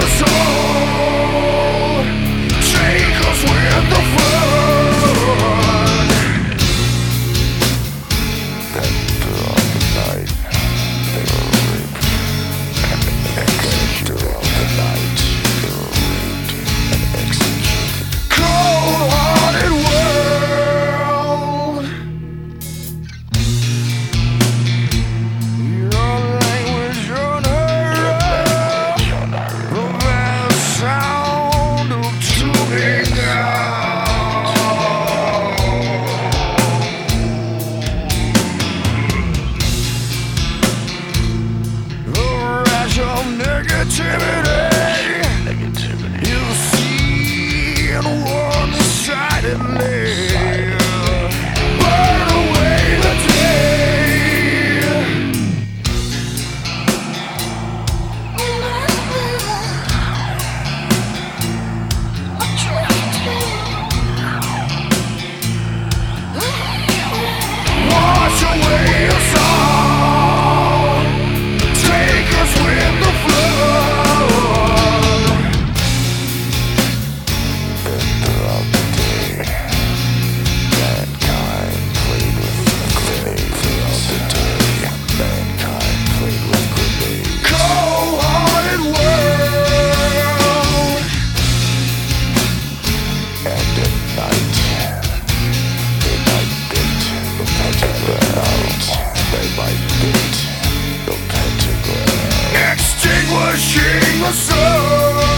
us all. Take us with the flood. Then throughout the night they were raped and executed. Throughout the night they were raped and executed. Cold-hearted world, your language, your nerve, the vast sound of tuning out. The rash of negativity you see in one-sidedly. Burn away the day. Wash away your song. Take us with the flood. Then throughout the day, mankind played with grenades. Throughout the day, mankind played with grenades. Cold-hearted world. And at night, they might date the pentagram. They might date the pentagram. Extinguishing the sun.